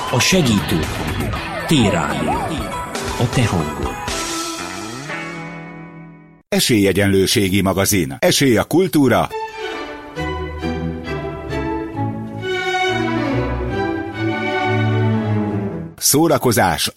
A segítő hangja. T-Rádió. A te hangod. Esélyegyenlőségi magazin. Esély a kultúra. Szórakozás.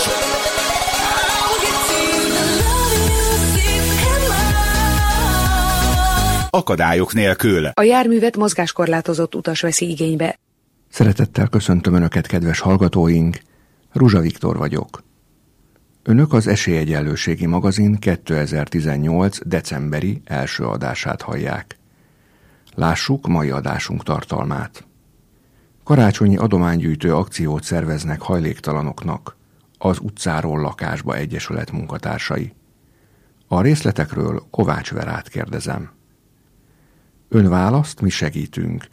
Akadályok nélkül. A járművet mozgáskorlátozott utas veszi igénybe. Szeretettel köszöntöm Önöket, kedves hallgatóink! Ruzsa Viktor vagyok. Önök az Esélyegyenlőségi magazin 2018. decemberi első adását hallják. Lássuk mai adásunk tartalmát. Karácsonyi adománygyűjtő akciót szerveznek hajléktalanoknak, az Utcáról lakásba egyesület munkatársai. A részletekről Kovács Verát kérdezem. Ön választ, mi segítünk.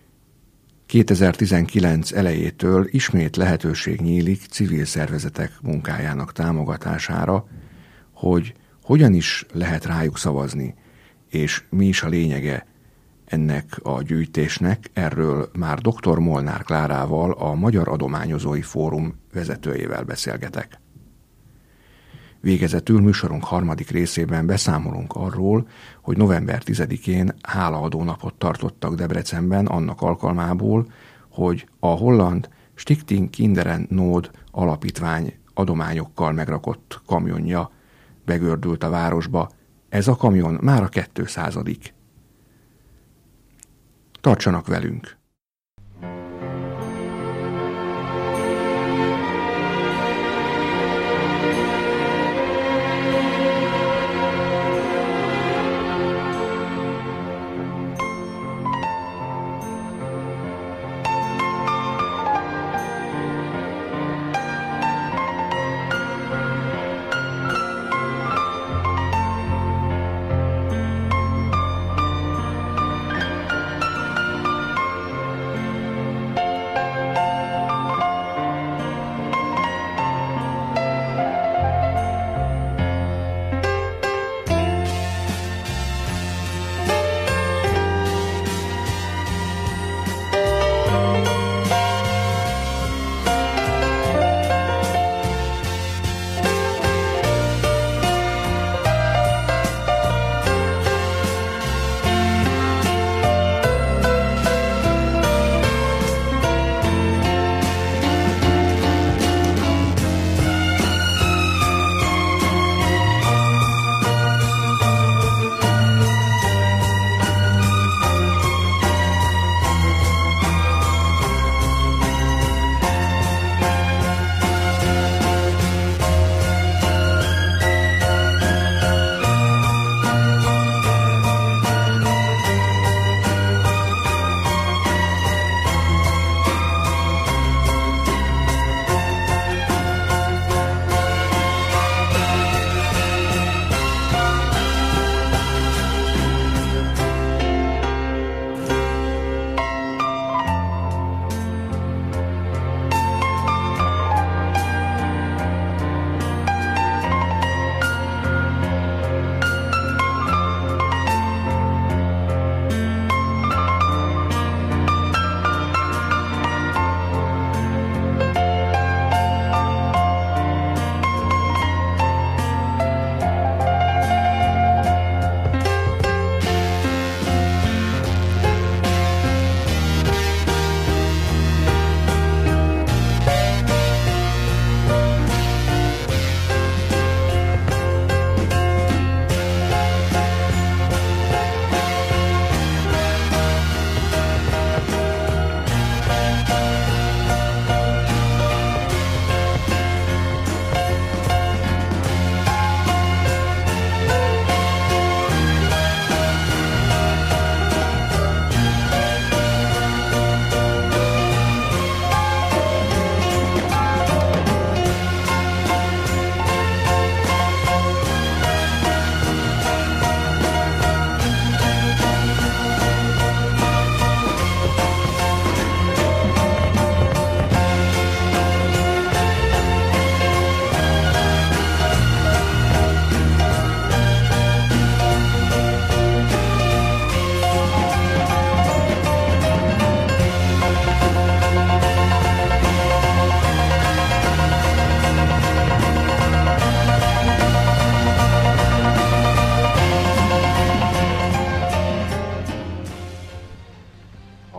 2019 elejétől ismét lehetőség nyílik civil szervezetek munkájának támogatására, hogy hogyan is lehet rájuk szavazni, és mi is a lényege ennek a gyűjtésnek, erről már dr. Molnár Klárával, a Magyar Adományozói Fórum vezetőjével beszélgetek. Végezetül műsorunk harmadik részében beszámolunk arról, hogy november 10-én hálaadó napot tartottak Debrecenben annak alkalmából, hogy a holland Stichting Kinderen Nood alapítvány adományokkal megrakott kamionja begördült a városba. Ez a kamion már a 200. Tartsanak velünk!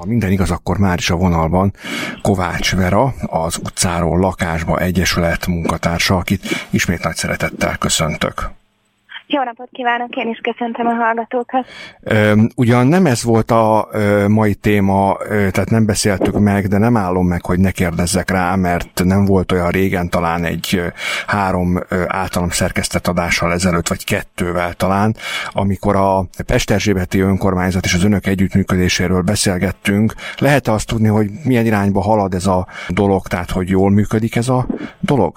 minden igaz, akkor már is a vonalban Kovács Vera, az Utcáról Lakásba Egyesület munkatársa, akit ismét nagy szeretettel köszöntök. Jó napot kívánok, én is köszöntöm a hallgatókat. Ugyan nem ez volt a mai téma, tehát nem beszéltük meg, de nem állom meg, hogy ne kérdezzek rá, mert nem volt olyan régen, talán egy 3 általam szerkesztett adással ezelőtt, vagy 2-vel talán, amikor a Pesterzsébeti önkormányzat és az önök együttműködéséről beszélgettünk. Lehet-e azt tudni, hogy milyen irányba halad ez a dolog, tehát hogy jól működik ez a dolog?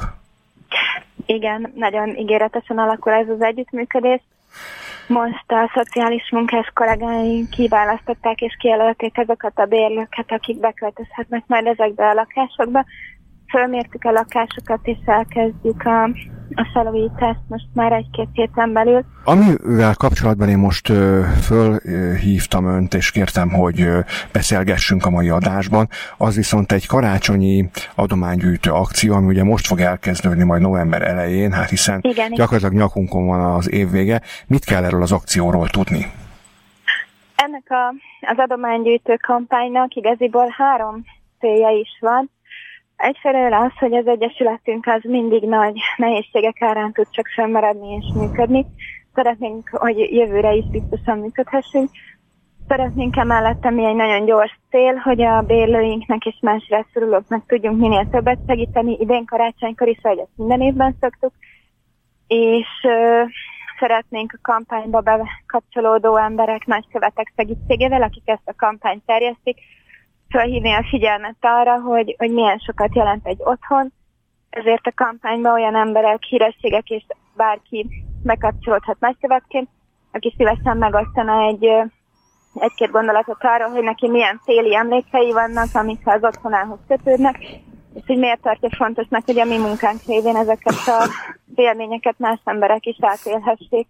Igen, nagyon ígéretesen alakul ez az együttműködés. Most a szociális munkás kollégáink kiválasztották és kijelölték azokat a bérlőket, akik beköltözhetnek majd ezekbe a lakásokba. Fölmértük a lakásokat, és elkezdjük a felújítást most már 1-2 héten belül. Amivel kapcsolatban én most fölhívtam önt, és kértem, hogy beszélgessünk a mai adásban, az viszont egy karácsonyi adománygyűjtő akció, ami ugye most fog elkezdődni majd november elején, hát hiszen gyakorlatilag nyakunkon van az év vége. Mit kell erről az akcióról tudni? Ennek az adománygyűjtő kampánynak igaziból 3 célja is van. Egyfelől az, hogy az egyesületünk az mindig nagy nehézségek árán tud csak fennmaradni és működni. Szeretnénk, hogy jövőre is biztosan működhessünk. Szeretnénk emellett, ami egy nagyon gyors cél, hogy a bérlőinknek és más rászorulóknak tudjunk minél többet segíteni. Idén karácsonykor is, ahogy ezt minden évben szoktuk. És szeretnénk a kampányba bekapcsolódó emberek, nagykövetek segítségével, akik ezt a kampányt terjesztik, felhívni a figyelmet arra, hogy milyen sokat jelent egy otthon, ezért a kampányban olyan emberek, hírességek és bárki bekapcsolódhat nagykövetként, aki szívesen megosztana egy-két gondolatot arról, hogy neki milyen téli emlékei vannak, amik az otthonához kötődnek, és hogy miért tartja fontosnak, hogy a mi munkánk révén ezeket a élményeket más emberek is átélhessék.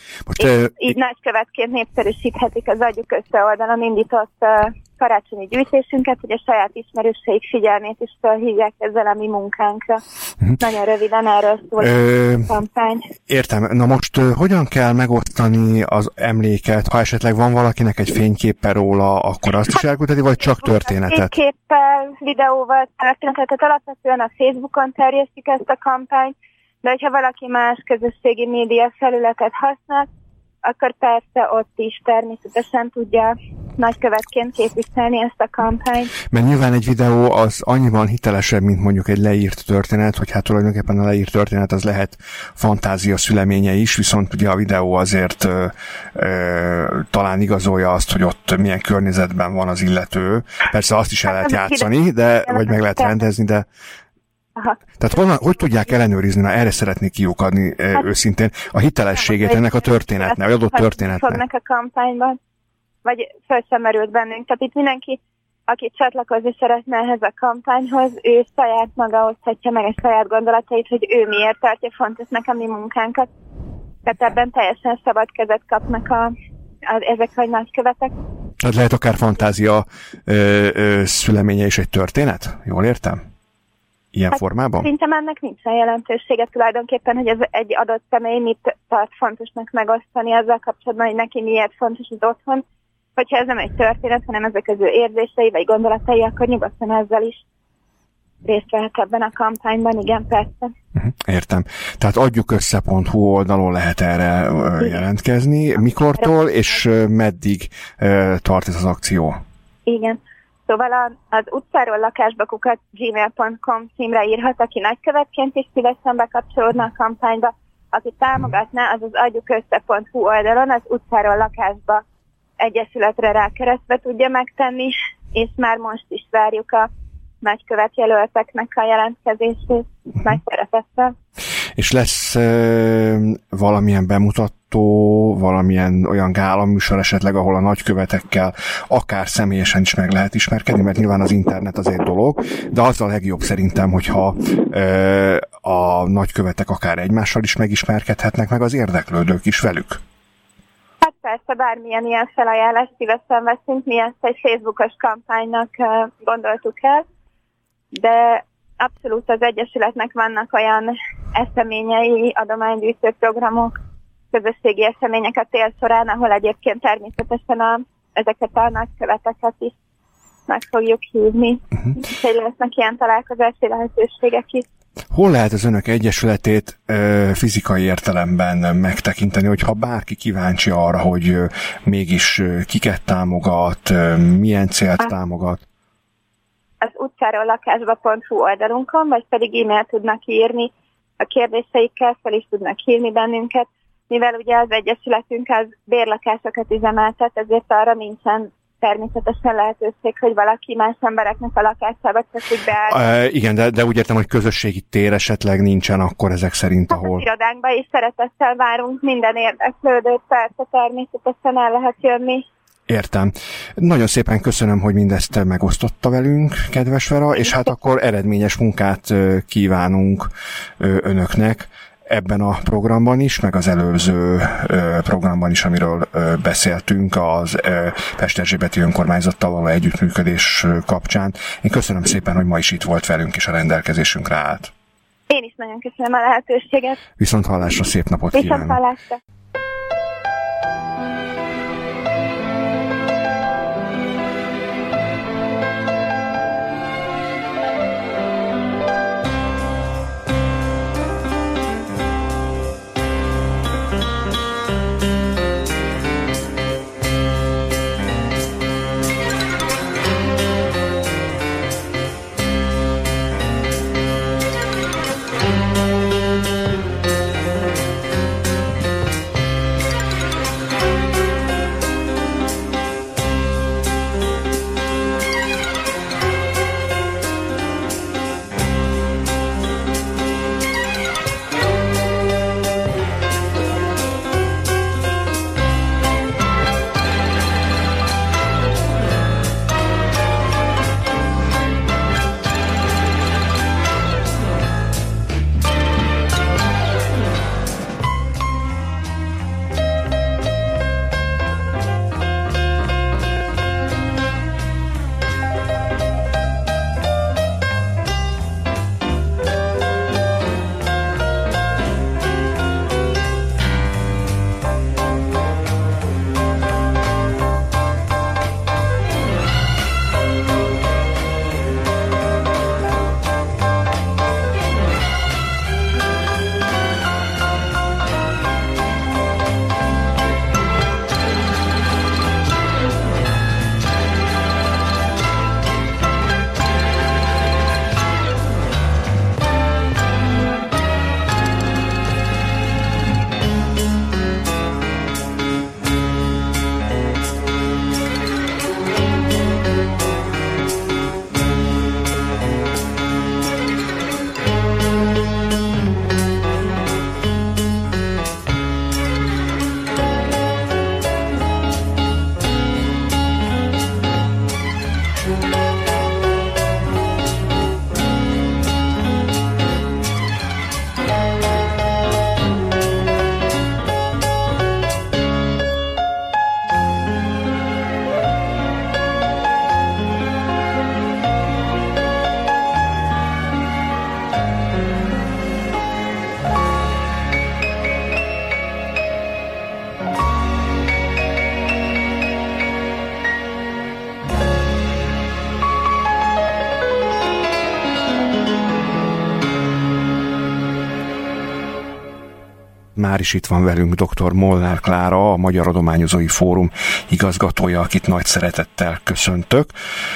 Így nagykövetként népszerűsíthetik az Adjuk Össze oldalon indított karácsonyi gyűjtésünket, hogy a saját ismerőseik figyelmét is felhívják ezzel a mi munkánkra. Nagyon röviden erről szól a kampány. Értem. Na most hogyan kell megosztani az emléket? Ha esetleg van valakinek egy fényképpel róla, akkor azt is elküldheti, vagy csak történetet? Fényképpel, videóval, történetet. Alapvetően a Facebookon terjesztjük ezt a kampányt, de hogyha valaki más közösségi média felületet használ, akkor persze ott is természetesen tudja nagykövetként képviselni ezt a kampányt. Mert nyilván egy videó az annyiban hitelesebb, mint mondjuk egy leírt történet, hogy hát tulajdonképpen a leírt történet az lehet fantázia szüleménye is, viszont ugye a videó azért talán igazolja azt, hogy ott milyen környezetben van az illető. Persze azt is el lehet játszani, vagy meg lehet rendezni, de aha. Tehát hogy tudják ellenőrizni, na erre szeretnék kiukadni őszintén, a hitelességét ennek a történetnek, vagy adott történetnek. Fognak a kampányban, vagy föl sem merült bennünk. Tehát itt mindenki, aki csatlakozni szeretne ehhez a kampányhoz, ő saját maga oszthatja meg a saját gondolatait, hogy ő miért tartja fontosnak a mi munkánkat. Tehát ebben teljesen szabad kezet kapnak ezek a nagykövetek. Tehát lehet akár fantázia szüleménye is egy történet? Jól értem? Ilyen formában? Szerintem ennek nincsen jelentősége tulajdonképpen, hogy ez egy adott személy mit tart fontosnak megosztani azzal kapcsolatban, hogy neki miért fontos az otthon. Hogyha ez nem egy történet, hanem ezek az ő érzései vagy gondolatai, akkor nyugodtan ezzel is részt vehet ebben a kampányban, igen, persze. Értem. Tehát adjukössze.hu oldalon lehet erre jelentkezni. Mikortól és meddig tart ez az akció? Igen. Szóval az utcáról lakásba @gmail.com címre írhat, aki nagykövetként is szívesen bekapcsolódna a kampányba. Aki támogatná, az adjukössze.hu oldalon az utcáról lakásba egyesületre rákeresztve tudja megtenni, és már most is várjuk a nagykövetjelölteknek a jelentkezését nagy szeretettel. És lesz valamilyen bemutató, valamilyen olyan gálaműsor esetleg, ahol a nagykövetekkel akár személyesen is meg lehet ismerkedni, mert nyilván az internet azért dolog, de az a legjobb szerintem, hogyha a nagykövetek akár egymással is megismerkedhetnek, meg az érdeklődők is velük. Hát persze, bármilyen ilyen felajánlást szívesen veszünk, mi ezt egy Facebookos kampánynak gondoltuk el, de abszolút az Egyesületnek vannak olyan eseményei, adománygyűjtő programok, közösségi események a tél során, ahol egyébként természetesen ezeket a nagyköveteket is meg fogjuk hívni. Úgyhogy lesznek ilyen találkozási lehetőségek is. Hol lehet az önök egyesületét fizikai értelemben megtekinteni, hogyha bárki kíváncsi arra, hogy mégis kiket támogat, milyen célt támogat? Az utcáról lakásba.hu oldalunkon, vagy pedig e-mail tudnak írni a kérdéseikkel, fel is tudnak hívni bennünket, mivel ugye az egyesületünk az bérlakásokat üzemeltet, ezért arra nincsen természetesen lehetőség, hogy valaki más embereknek a lakásába csak úgy beáll. Igen, de úgy értem, hogy közösségi tér esetleg nincsen akkor ezek szerint, ahol... Az irodánkba is szeretettel várunk minden érdeklődőt, persze természetesen el lehet jönni. Értem. Nagyon szépen köszönöm, hogy mindezt megosztotta velünk, kedves Vera, és hát akkor eredményes munkát kívánunk önöknek ebben a programban is, meg az előző programban is, amiről beszéltünk, az Pest Erzsébeti Önkormányzattal való együttműködés kapcsán. Én köszönöm szépen, hogy ma is itt volt velünk, és a rendelkezésünkre állt. Én is nagyon köszönöm a lehetőséget. Viszont hallásra, szép napot kívánok. Viszont hallásra. Már is itt van velünk dr. Molnár Klára, a Magyar Adományozói Fórum igazgatója, akit nagy szeretettel köszöntök.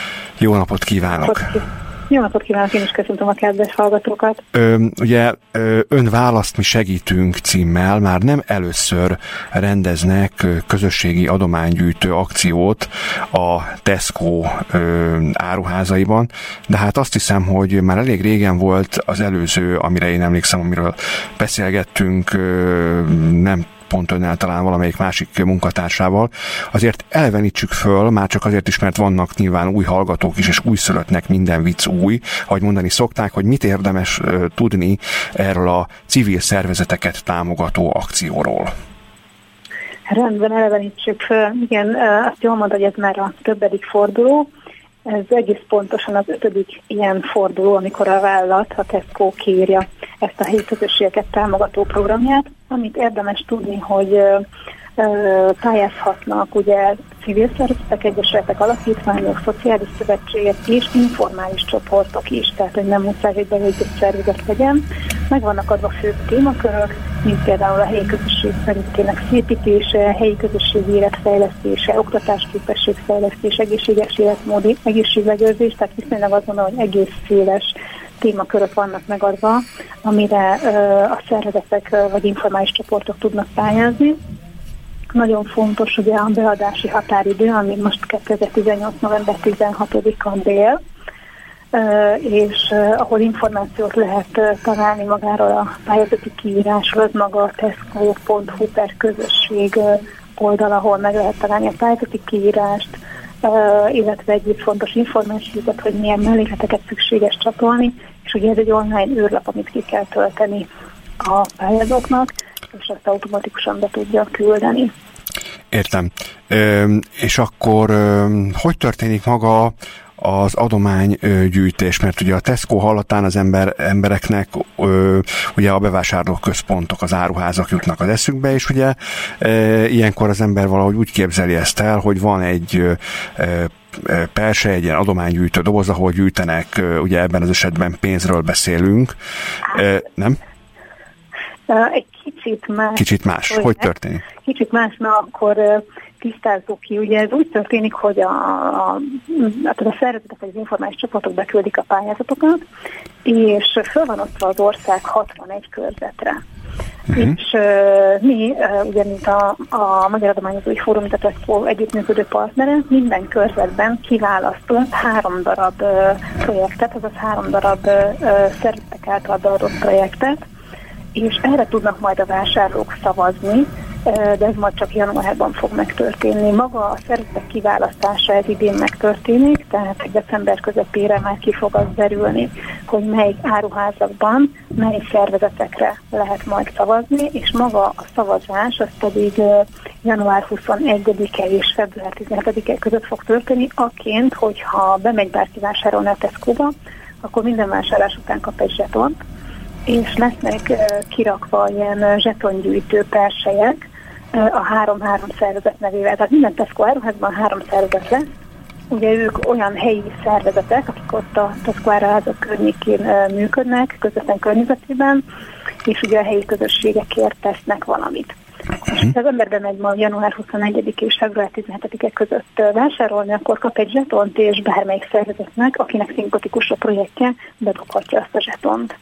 Jó napot kívánok! Jó napot kívánok, én is köszöntöm a kedves hallgatókat. Ugye Ön választ mi segítünk címmel már nem először rendeznek közösségi adománygyűjtő akciót a Tesco áruházaiban, de hát azt hiszem, hogy már elég régen volt az előző, amire én emlékszem, amiről beszélgettünk, nem pont önnel, talán valamelyik másik munkatársával, azért elevenítsük föl, már csak azért is, mert vannak nyilván új hallgatók is, és újszülöttnek minden vicc új, ahogy mondani szokták, hogy mit érdemes tudni erről a civil szervezeteket támogató akcióról. Rendben, elevenítsük föl. Igen, azt jól mondta, hogy ez már a többedik forduló. Ez egész pontosan az 5. ilyen forduló, amikor a vállalat, a Tesco kiírja ezt a helyi közösségeket támogató programját. Amit érdemes tudni, hogy pályázhatnak ugye civil szervezetek, egyesületek, alapítványok, szociális szövetségek és informális csoportok is, tehát hogy nem muszáj, hogy bevegyett szervezet legyen. Meg vannak adva fő témakörök, mint például a helyi közösség szervezetének szépítése, helyi közösségi életfejlesztése, oktatásképességfejlesztés, egészséges életmód, egészségmegőrzés, tehát viszonylag azt mondom, hogy egész széles témakörök vannak megadva, amire a szervezetek vagy informális csoportok tudnak pályázni. Nagyon fontos ugye a beadási határidő, ami most 2018. november 16-án dél, és ahol információt lehet találni magáról a pályázati kiírásról, az maga a tesco.hu/közösség oldal, ahol meg lehet találni a pályázati kiírást, illetve egyéb fontos információkat, hogy milyen mellékleteket szükséges csatolni, és ugye ez egy online űrlap, amit ki kell tölteni a pályázóknak, és azt automatikusan be tudja küldeni. Értem. És akkor hogy történik maga az adománygyűjtés? Mert ugye a Tesco hallatán az embereknek ugye a bevásárlóközpontok, az áruházak jutnak az eszükbe, és ugye ilyenkor az ember valahogy úgy képzeli ezt el, hogy van egy persze egy ilyen adománygyűjtő doboz, ahol gyűjtenek, ugye ebben az esetben pénzről beszélünk, nem? Egy kicsit más. Hogy történik? Kicsit más, mert akkor tisztázzuk ki. Ugye ez úgy történik, hogy a szervezetek vagy az informális csoportok beküldik a pályázatokat, és föl van osztva az ország 61 körzetre. És mi, ugye mint a Magyar Adományozói Fórum, mint a Tesco együttműködő partnere, minden körzetben kiválasztott 3 darab projektet, azaz 3 darab szervezetek által beadott projektet, és erre tudnak majd a vásárlók szavazni, de ez majd csak januárban fog megtörténni. Maga a szervezetek kiválasztása ez idén megtörténik, tehát december közepére már ki fog az derülni, hogy melyik áruházakban, melyik szervezetekre lehet majd szavazni, és maga a szavazás az pedig január 21-e és február 17-e között fog történni, akként, hogyha bemegy bárki vásárolni a Tesco-ba, akkor minden vásárlás után kap egy zsetont, és lesznek kirakva ilyen zsetongyűjtő perselyek a 3-3 szervezet nevével. Tehát minden Tesco áruházban 3 szervezet lesz. Ugye ők olyan helyi szervezetek, akik ott a Tesco áruházak környékén működnek, közvetlen környezetében, és ugye a helyi közösségekért tesznek valamit. És ha az ember bemegy ma január 21 és február 17-e között vásárolni, akkor kap egy zsetont, és bármelyik szervezetnek, akinek szimpatikus a projektje, bedobhatja azt a zsetont.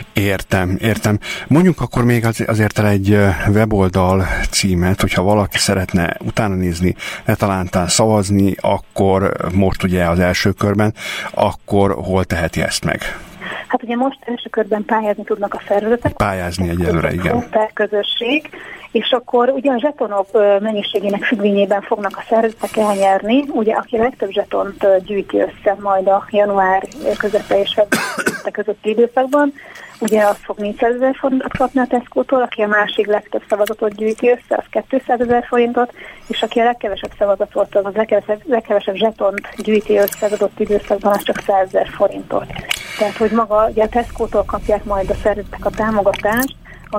Értem. Mondjuk akkor még azért el egy weboldal címet, hogyha valaki szeretne utána nézni, ne talántán szavazni, akkor most ugye az első körben, akkor hol teheti ezt meg? Hát ugye most első körben pályázni tudnak a szervezetek. Pályázni egyelőre, igen. Per közösség, és akkor ugye a zsetonok mennyiségének függvényében fognak a szervezetek elnyerni. Ugye aki a legtöbb zsetont gyűjti össze majd a január közepe és február közötti időszakban, ugye az fog 400 000 forintot kapni a Tesco-tól, aki a másik legtöbb szavazatot gyűjti össze, az 200 000 forintot, és aki a legkevesebb szavazatot, az legkevesebb zsetont gyűjti össze az adott időszakban, az csak 100 000 forintot. Tehát, hogy maga ugye a Tesco-tól kapják majd a szervezetek a támogatást,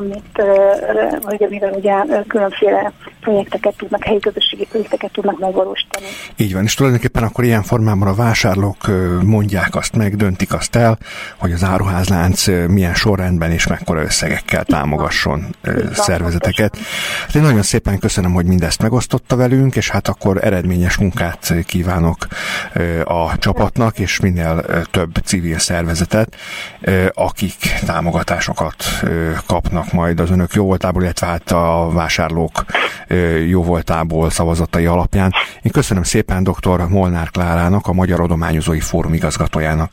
amivel ugye különféle projekteket tudnak, helyi közösségi projekteket tudnak megvalósítani. Így van, és tulajdonképpen akkor ilyen formában a vásárlók mondják azt meg, döntik azt el, hogy az áruházlánc milyen sorrendben és mekkora összegekkel támogasson szervezeteket. Hát én nagyon szépen köszönöm, hogy mindezt megosztotta velünk, és hát akkor eredményes munkát kívánok a csapatnak, és minél több civil szervezetet, akik támogatásokat kapnak majd az önök jóvoltából, illetve hát a vásárlók jóvoltából szavazatai alapján. Én köszönöm szépen dr. Molnár Klárának, a Magyar Adományozói Fórum igazgatójának.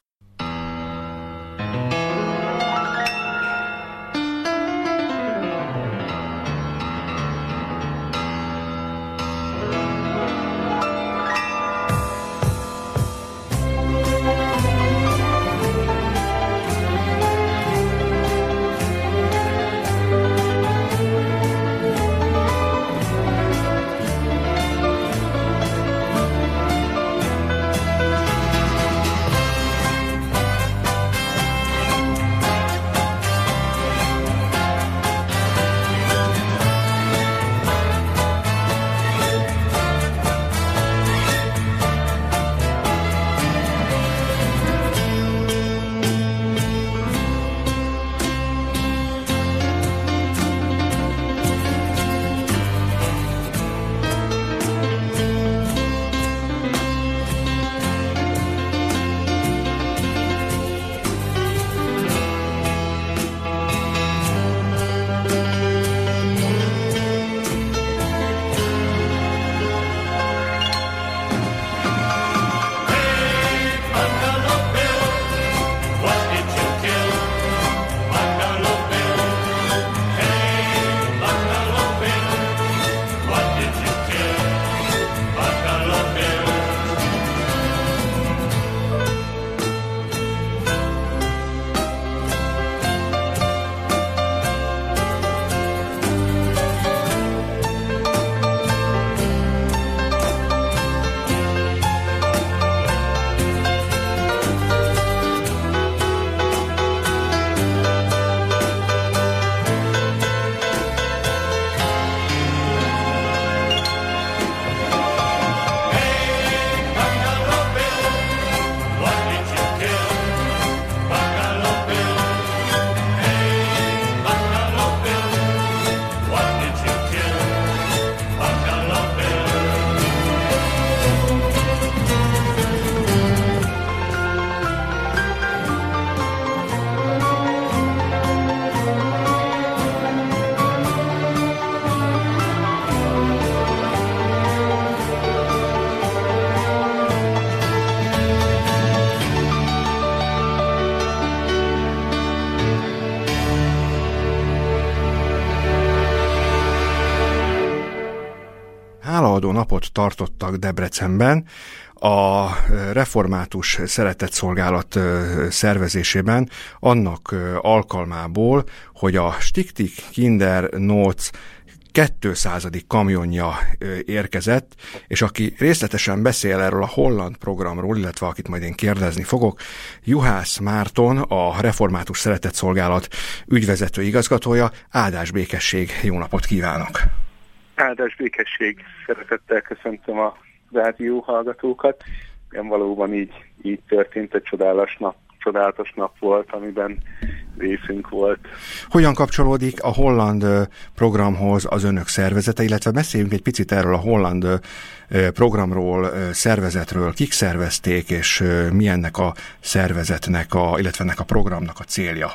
Odaadó napot tartottak Debrecenben, a református szeretetszolgálat szervezésében annak alkalmából, hogy a Stichting Kinder Noc 200. kamionja érkezett, és aki részletesen beszél erről a holland programról, illetve akit majd én kérdezni fogok, Juhász Márton, a Református Szeretetszolgálat ügyvezető igazgatója. Áldás békesség, jó napot kívánok! Áldás békesség, szeretettel köszöntöm a rádió hallgatókat. Igen, valóban így történt, egy csodálatos nap volt, amiben részünk volt. Hogyan kapcsolódik a holland programhoz az önök szervezete, illetve beszéljünk egy picit erről a holland programról, szervezetről, kik szervezték, és mi ennek a szervezetnek, illetve ennek a programnak a célja?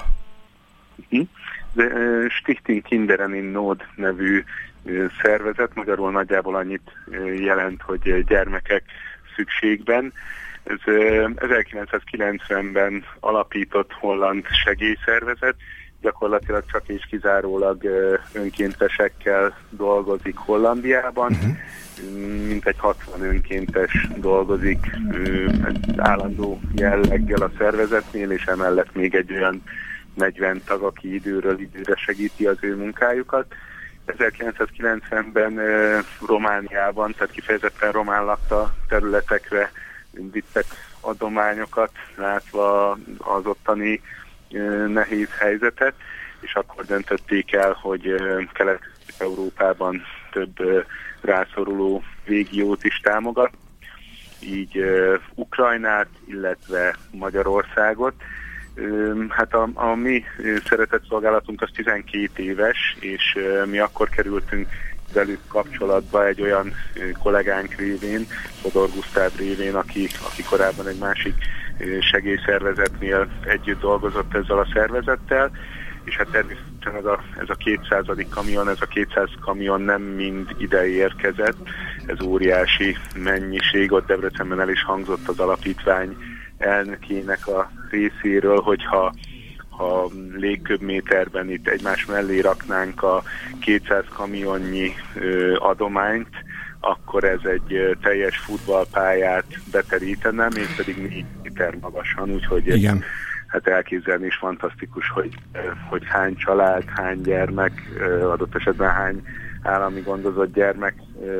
Stichting Kinderen in Nood nevű szervezet, magyarul nagyjából annyit jelent, hogy gyermekek szükségben. Ez 1990-ben alapított holland segélyszervezet, gyakorlatilag csak és kizárólag önkéntesekkel dolgozik Hollandiában. Mintegy 60 önkéntes dolgozik állandó jelleggel a szervezetnél, és emellett még egy olyan 40 tag, aki időről időre segíti az ő munkájukat. 1990-ben Romániában, tehát kifejezetten román lakta területekre vittek adományokat, látva az ottani nehéz helyzetet, és akkor döntötték el, hogy Kelet-Európában több rászoruló régiót is támogat, így Ukrajnát, illetve Magyarországot. Hát a mi szeretetszolgálatunk az 12 éves, és mi akkor kerültünk velük kapcsolatba egy olyan kollégánk révén, Fodor Gusztáv révén, aki korábban egy másik segélyszervezetnél együtt dolgozott ezzel a szervezettel, és hát természetesen ez a 200. kamion, ez a 200 kamion nem mind ide érkezett, ez óriási mennyiség, ott Debrecenben el is hangzott az alapítvány elnökének a részéről, hogyha légköbméterben itt egymás mellé raknánk a 200 kamionnyi adományt, akkor ez egy teljes futballpályát beterítene, mégpedig 4 méter magasan, úgyhogy igen. Hát elképzelni is fantasztikus, hogy hány család, hány gyermek, adott esetben hány állami gondozott gyermek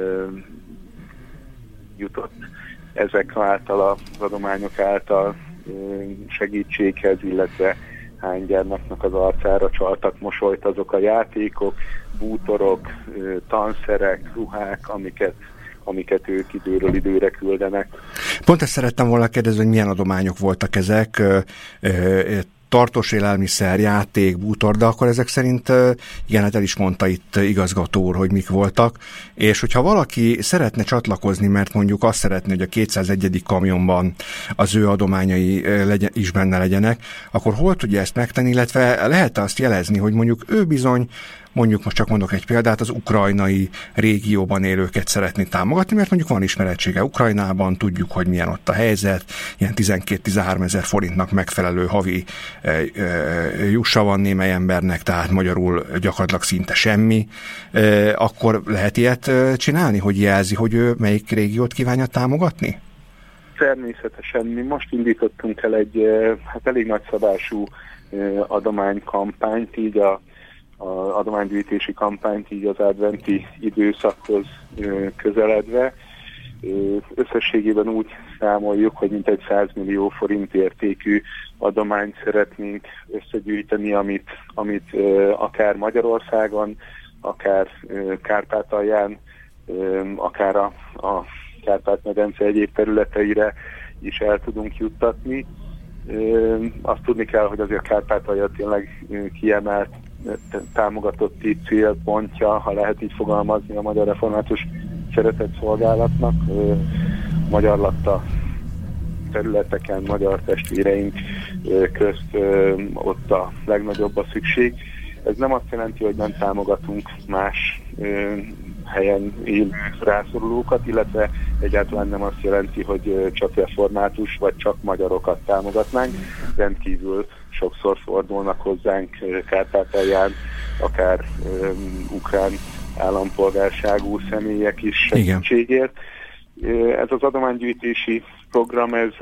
jutott ezek által, az adományok által segítséghez, illetve hány gyermeknek az arcára csaltak mosolyt azok a játékok, bútorok, tanszerek, ruhák, amiket ők időről időre küldenek. Pont ezt szerettem volna kérdezni, hogy milyen adományok voltak ezek, tartós élelmiszer, játék, bútor, de akkor ezek szerint, igen, hát el is mondta itt igazgató úr, hogy mik voltak, és hogyha valaki szeretne csatlakozni, mert mondjuk azt szeretné, hogy a 201. kamionban az ő adományai is benne legyenek, akkor hol tudja ezt megtenni, illetve lehet azt jelezni, hogy mondjuk ő bizony, mondjuk most csak mondok egy példát, az ukrajnai régióban élőket szeretné támogatni, mert mondjuk van ismeretsége Ukrajnában, tudjuk, hogy milyen ott a helyzet, ilyen 12-13 ezer forintnak megfelelő havi jussa van némely embernek, tehát magyarul gyakorlatilag szinte semmi, akkor lehet ilyet csinálni, hogy jelzi, hogy ő melyik régiót kívánja támogatni? Természetesen. Mi most indítottunk el egy elég nagyszabású adománykampányt, így az adománygyűjtési kampányt így az adventi időszakhoz közeledve. Összességében úgy számoljuk, hogy mintegy 100 millió forint értékű adományt szeretnénk összegyűjteni, amit akár Magyarországon, akár Kárpátalján, akár a Kárpát-medence egyéb területeire is el tudunk juttatni. Azt tudni kell, hogy azért Kárpátalja tényleg kiemelt támogatotti célpontja, ha lehet így fogalmazni, a Magyar Református Szeretetszolgálatnak. Magyar lakta területeken, magyar testvéreink közt ott a legnagyobb a szükség. Ez nem azt jelenti, hogy nem támogatunk más helyen élő rászorulókat, illetve egyáltalán nem azt jelenti, hogy csak református vagy csak magyarokat támogatnánk. Rendkívül sokszor fordulnak hozzánk Kárpátalján, akár ukrán állampolgárságú személyek is segítségért. Ez az adománygyűjtési program, ez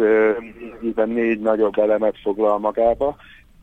4 nagyobb elemet foglal magába.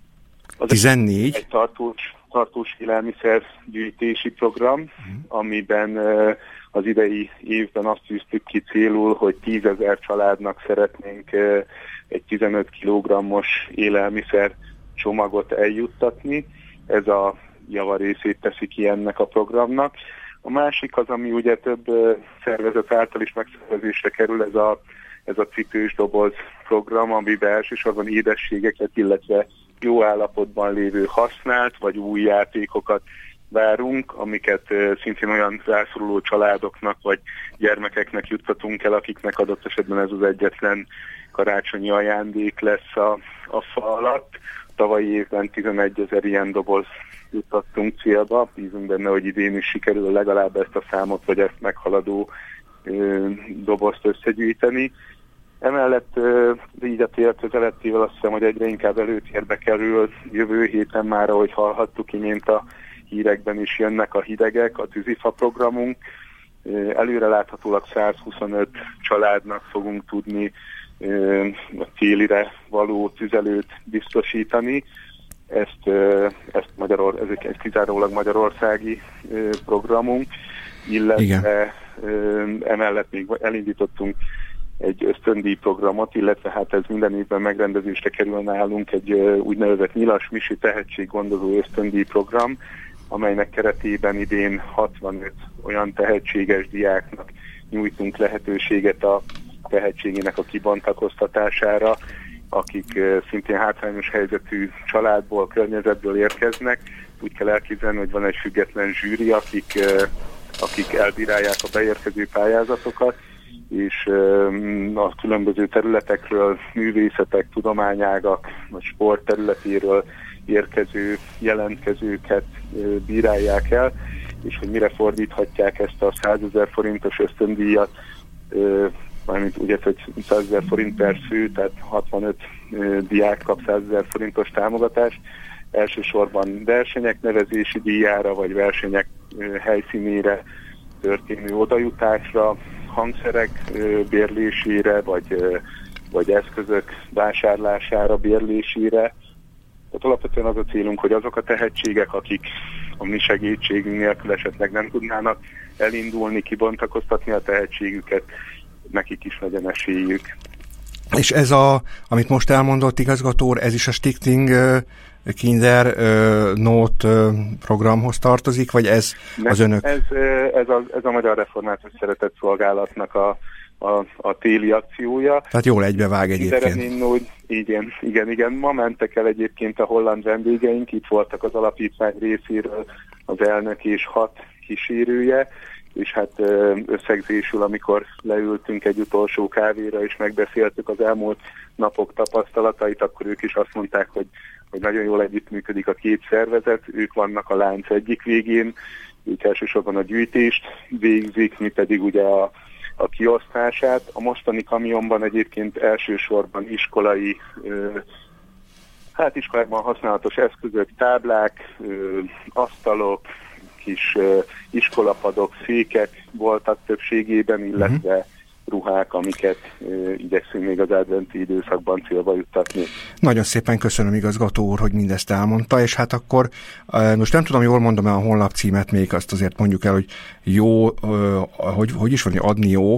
14? Egy tartós élelmiszergyűjtési program, amiben az idei évben azt tűztük ki célul, hogy 10 000 családnak szeretnénk egy 15 kg-os élelmiszer csomagot eljuttatni. Ez a javarészét teszi ki ennek a programnak. A másik az, ami ugye több szervezet által is megszervezésre kerül, ez a cipős doboz program, amiben elsősorban édességeket, illetve jó állapotban lévő használt vagy új játékokat várunk, amiket szintén olyan rászoruló családoknak vagy gyermekeknek juttatunk el, akiknek adott esetben ez az egyetlen karácsonyi ajándék lesz a fa alatt. Tavalyi évben 11 000 ilyen doboz juttattunk célba. Bízunk benne, hogy idén is sikerül legalább ezt a számot, vagy ezt meghaladó dobozt összegyűjteni. Emellett így a tél közelettével azt hiszem, hogy egyre inkább előtérbe kerül jövő héten már, ahogy hallhattuk imént a hírekben is jönnek a hidegek, a tűzifa programunk. Előreláthatólag 125 családnak fogunk tudni a télire való tüzelőt biztosítani. Ez egy kizárólag magyarországi programunk, illetve emellett még elindítottunk egy ösztöndíj programot, illetve hát ez minden évben megrendezésre kerül nálunk egy úgynevezett Nyilas Misi tehetséggondozó ösztöndíj program, amelynek keretében idén 65 olyan tehetséges diáknak nyújtunk lehetőséget a tehetségének a kibontakoztatására, akik szintén hátrányos helyzetű családból, környezetből érkeznek. Úgy kell elképzelni, hogy van egy független zsűri, akik elbírálják a beérkező pályázatokat, és a különböző területekről, művészetek, tudományágak, vagy sport területéről érkező jelentkezőket bírálják el, és hogy mire fordíthatják ezt a 100 000 forintos ösztöndíjat, mármint ugye, hogy 100 000 forint per fő, tehát 65 diák kap 100 000 forintos támogatást, elsősorban versenyek nevezési díjára, vagy versenyek helyszínére történő odajutásra, hangszerek bérlésére, vagy eszközök vásárlására, bérlésére. Tehát alapvetően az a célunk, hogy azok a tehetségek, akik a mi segítségünk nélkül esetleg nem tudnának elindulni, kibontakoztatni a tehetségüket, nekik is legyen esélyük. És ez amit most elmondott igazgató úr, ez is a Stiftung Kinder Note programhoz tartozik, vagy ez az önök? Ez a Magyar Református Szeretett Szolgálatnak a téli akciója. Tehát jól egybevág egyébként. Igen. Ma mentek el egyébként a holland vendégeink, itt voltak az alapítvány részéről az elnök és 6 kísérője, és hát összegzésül, amikor leültünk egy utolsó kávéra, és megbeszéltük az elmúlt napok tapasztalatait, akkor ők is azt mondták, hogy nagyon jól együttműködik a két szervezet, ők vannak a lánc egyik végén, ők elsősorban a gyűjtést végzik, mi pedig ugye a kiosztását. A mostani kamionban egyébként elsősorban iskolákban használatos eszközök, táblák, asztalok, kis iskolapadok, székek voltak többségében, illetve ruhák, amiket igyekszünk még az adventi időszakban célba juttatni. Nagyon szépen köszönöm, igazgató úr, hogy mindezt elmondta, és hát akkor most nem tudom, jól mondom-e a honlapcímet, még azt azért mondjuk el, hogy jó, hogy is van, adni jó?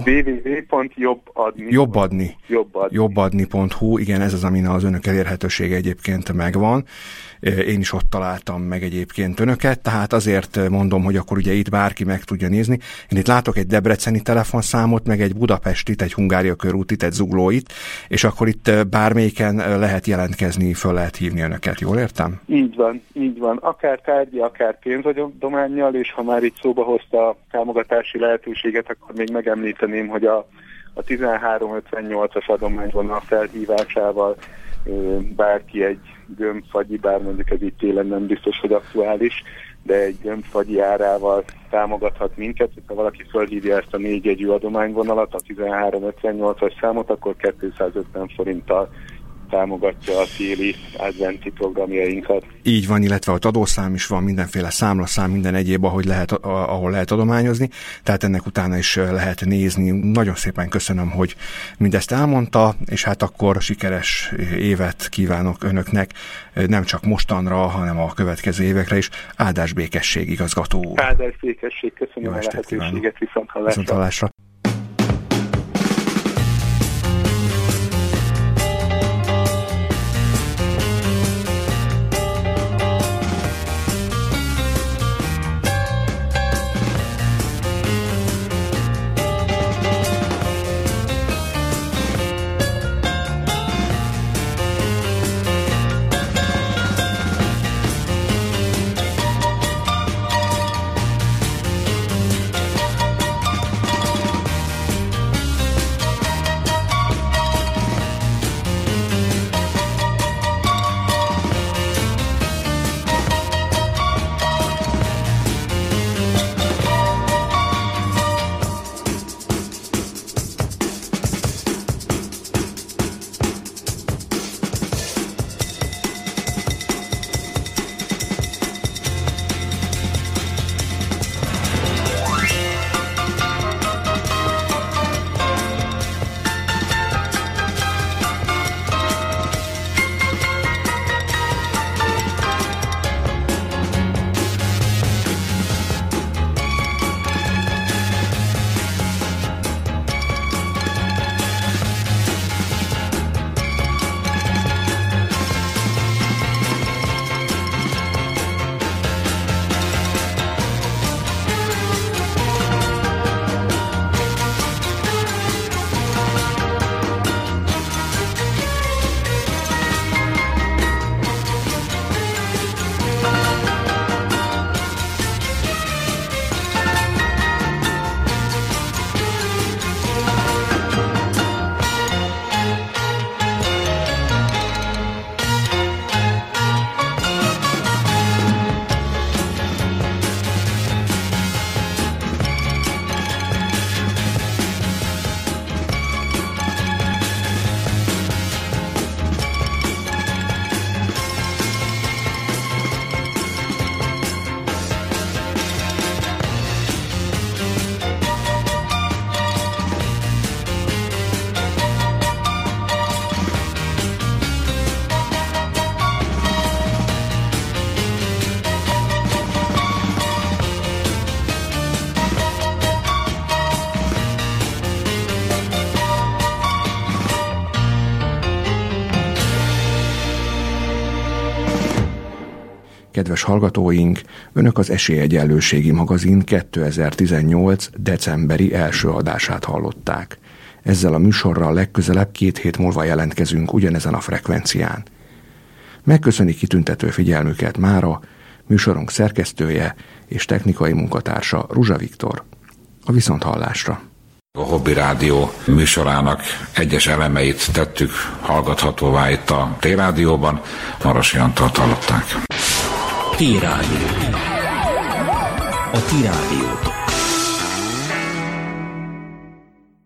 www.jobbadni.hu, igen, ez az, amin az önök elérhetősége egyébként megvan. Én is ott találtam meg egyébként önöket, tehát azért mondom, hogy akkor ugye itt bárki meg tudja nézni. Én itt látok egy debreceni telefonszámot, meg egy budapestit, egy Hungária körútit, egy zuglóit, és akkor itt bármelyiken lehet jelentkezni, föl lehet hívni önöket, jól értem? Így van. Akár tárgyi, akár pénzadománnyal, és ha már itt szóba hozta a támogatási lehetőséget, akkor még megemlíteném, hogy a 1358-as adományvonal felhívásával bárki egy gömbfagyi, bár mondjuk ez itt télen nem biztos, hogy aktuális, de egy gömbfagyi árával támogathat minket. Ha valaki felhívja ezt a 4 jegyű adományvonalat, a 1358-as számot, akkor 250 forinttal támogatja a téli adventi programjainkat. Így van, illetve ott adószám is van, mindenféle számlaszám, minden egyéb, ahol lehet adományozni, tehát ennek utána is lehet nézni. Nagyon szépen köszönöm, hogy mindezt elmondta, és hát akkor sikeres évet kívánok önöknek, nem csak mostanra, hanem a következő évekre is. Áldás békesség, igazgató úr. Áldás békesség, köszönöm a lehetőséget, viszonthallásra. Kedves hallgatóink, Önök az Esélyegyenlőségi magazin 2018. decemberi első adását hallották. Ezzel a műsorral legközelebb 2 hét múlva jelentkezünk ugyanezen a frekvencián. Megköszöni kitüntető figyelmüket mára műsorunk szerkesztője és technikai munkatársa Ruzsa Viktor. A viszonthallásra. A Hobby Rádió műsorának egyes elemeit tettük hallgathatóvá itt a T-rádióban. Marosi Antalt hallották. T-rádió. A T-rádiót